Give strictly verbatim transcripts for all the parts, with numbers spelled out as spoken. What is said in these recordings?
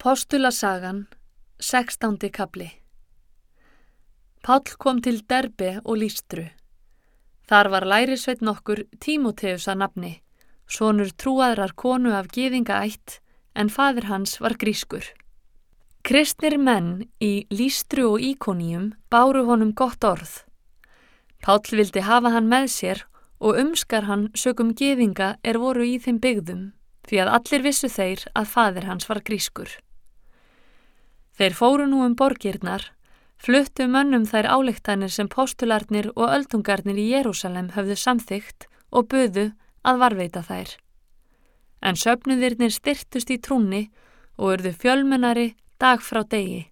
Postulasagan, sextándi kafli. Páll kom til Derbe og Lýstru. Þar var lærisveinn nokkur Tímóteus að nafni, sonur trúaðrar konu af gyðingaætt, en faðir hans var grískur. Kristnir menn í Lýstru og Íkoníum báru honum gott orð. Páll vildi hafa hann með sér og umskar hann sökum gyðinga er voru í þeim byggðum, því að allir vissu þeir að faðir hans var grískur. Þeir fóru nú um borgirnar, fluttu mönnum þær ályktanir sem postularnir og öldungarnir í Jerúsalem höfðu samþykkt og buðu að varveita þær. En söfnuðirnir styrtust í trúnni og urðu fjölmennari dag frá degi.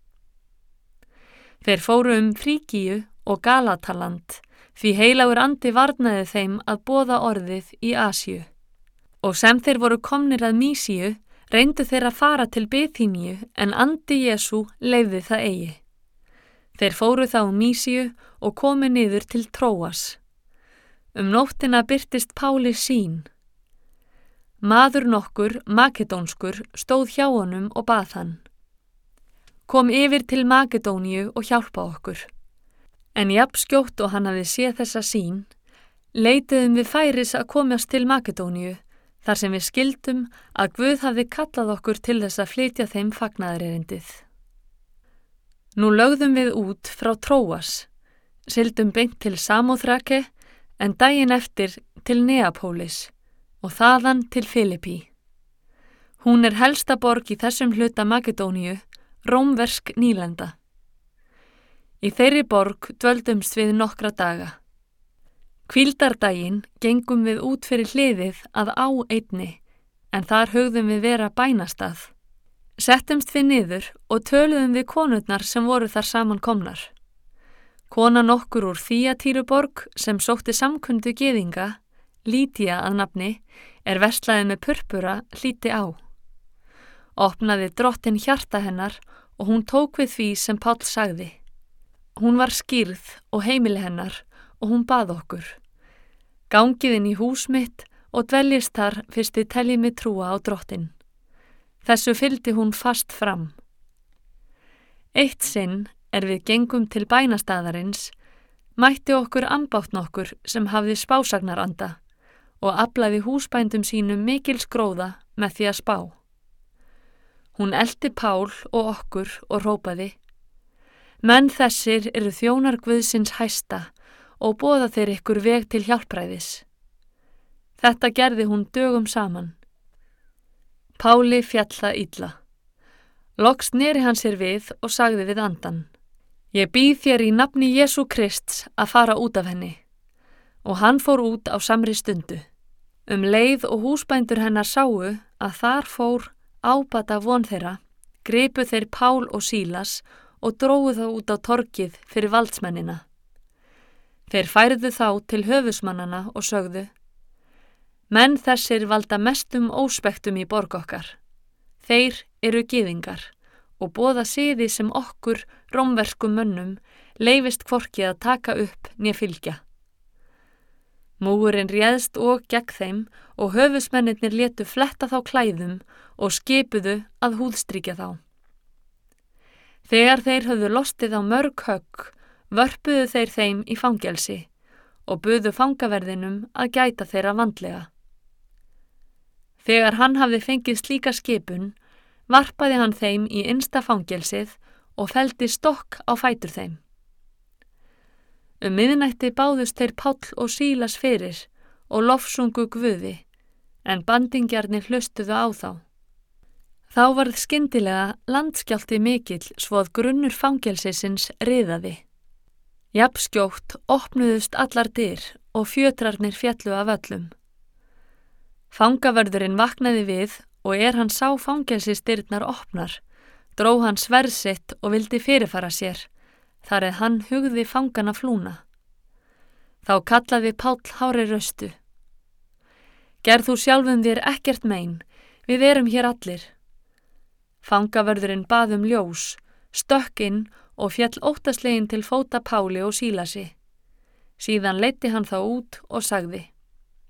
Þeir fóru um Frígíu og Galataland, því heilagur andi varnaði þeim að boða orðið í Asíu. Og sem þeir voru komnir að Mísíu, reyndu þeir að fara til Biþíníu, en andi Jesú leyfði það eigi. Þeir fóru þá um Mísíu og komu niður til Tróas. Um nóttina birtist Páli sýn. Maður nokkur, makedónskur, stóð hjá honum og bað hann: Kom yfir til Makedóníu og hjálpa okkur. En jafnskjótt og hann hafði séð þessa sýn, leituðum við færis að komast til Makedóníu, þar sem við skildum að Guð hafði kallað okkur til þess að flytja þeim fagnaðarerindið. Nú lögðum við út frá Tróas, sigldum beint til Samóþrake, en daginn eftir til Neapólis og þaðan til Filipí. Hún er helsta borg í þessum hluta Makedóníu, rómversk nýlenda. Í þeirri borg dvöldumst við nokkra daga. Hvíldardaginn gengum við út fyrir hliðið að á einni, en þar hugðum við vera bænastað. Settumst við niður og töluðum við konurnar sem voru þar saman komnar. Kona nokkur úr Þýatýruborg sem sótti samkundu gyðinga, Lýdía að nafni, er verslaði með purpura, hlýddi á. Opnaði drottinn hjarta hennar og hún tók við því sem Páll sagði. Hún var skírð og heimili hennar og hún bað okkur: Gangið inn í hús mitt og dveljist þar fyrst þið teljið mig trúa á drottinn. Þessu fylgdi hún fast fram. Eitt sinn er við gengum til bænastaðarins, mætti okkur ambátt nokkur sem hafði spásagnaranda og aflaði húsbændum sínum mikil skróða með því að spá. Hún elti Pál og okkur og hrópaði: Menn þessir eru þjónar Guðsins hæsta og boða þeir ykkur veg til hjálpræðis. Þetta gerði hún dögum saman. Páli fjall það illa. Loks neri hann sér við og sagði við andan: Ég býð þér í nafni Jesú Krists að fara út af henni. Og hann fór út á samri stundu. Um leið og húsbændur hennar sáu að þar fór ábata von þeirra, gripu þeir Pál og Sílas og drógu þá út á torgið fyrir valdsmennina. Þeir færðu þá til höfusmannana og sögðu: Menn þessir valda mestum óspektum í borg okkar. Þeir eru gyðingar og boða siði sem okkur, rómverskum mönnum, leyfist hvorki að taka upp né fylgja. Múgurinn réðst og gegn þeim og höfusmennirnir létu fletta þá klæðum og skipuðu að húðstrýkja þá. Þegar þeir höfðu lostið á mörg högg, vörpuðu þeir þeim í fangelsi og buðu fangaverðinum að gæta þeirra vandlega. Þegar hann hafði fengið slíka skipun, varpaði hann þeim í innsta fangelsið og felldi stokk á fætur þeim. Um miðnætti báðust þeir Páll og Sílas fyrir og lofsungu Guði, en bandingjarnir hlustuðu á þá. Þá varð skyndilega landskjálfti mikill svo að grunnur fangelsisins riðaði. Jafnskjótt opnuðust allar dyr og fjötrarnir fjallu af öllum. Fangavörðurinn vaknaði við og er hann sá fangelsisdyrnar opnar, dró hann sverð sitt og vildi fyrirfara sér, þar eð hann hugði fangana flúna. Þá kallaði Páll hári röstu: Gerð þú sjálfum þér ekkert mein, við erum hér allir. Fangavörðurinn bað um ljós, stökk inn og fjall óttaslegin til fóta Páli og Sílasi. Síðan leiddi hann þá út og sagði: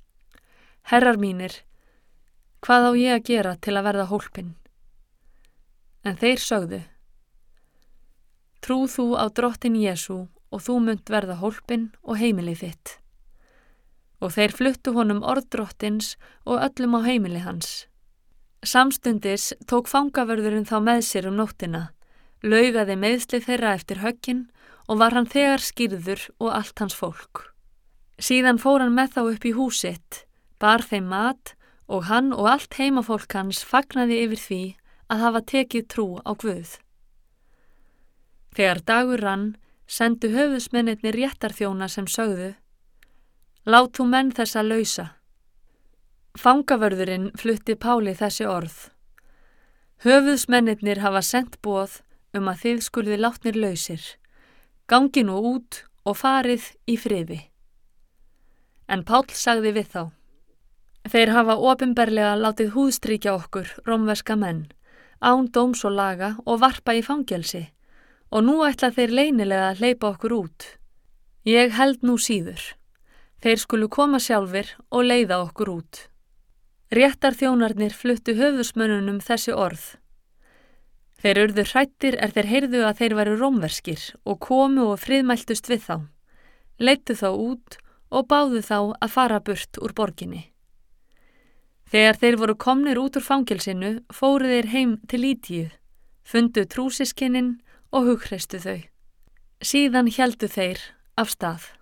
Herrar mínir, hvað á ég að gera til að verða hólpinn? En þeir sögðu: Trú þú á drottin Jesú og þú munt verða hólpin og heimilið þitt. Og þeir fluttu honum orð drottins og öllum á heimili hans. Samstundis tók fangavörðurinn þá með sér um nóttina, laugaði meiðsli þeirra eftir höggin og var hann þegar skírður og allt hans fólk. Síðan fór hann með þá upp í húsitt, bar þeim mat og hann og allt heimafólk hans fagnaði yfir því að hafa tekið trú á Guð. Þegar dagur rann, sendu höfuðsmennirnir réttarþjóna sem sögðu: Lát þú menn þessa lausa. Fangavörðurinn flutti Páli þessi orð: Höfuðsmennirnir hafa sent boð um að þið skulið látnir lausir. Gangi nú út og farið í friði. En Páll sagði við þá: Þeir hafa opinberlega látið húðstrýkja okkur, rómverska menn, án dóms og laga og varpa í fangelsi, og nú ætla þeir leynilega að hleypa okkur út. Ég held nú síður. Þeir skulu koma sjálfir og leiða okkur út. Réttarþjónarnir fluttu höfuðsmönnunum þessi orð. Þeir urðu hræddir er þeir heyrðu að þeir væru rómverskir og komu og friðmæltust við þá, leiddu þá út og báðu þá að fara burt úr borginni. Þegar þeir voru komnir út úr fangelsinu, fóru þeir heim til Lítíu, fundu trúsiskinnin og hughreystu þau. Síðan héldu þeir af stað.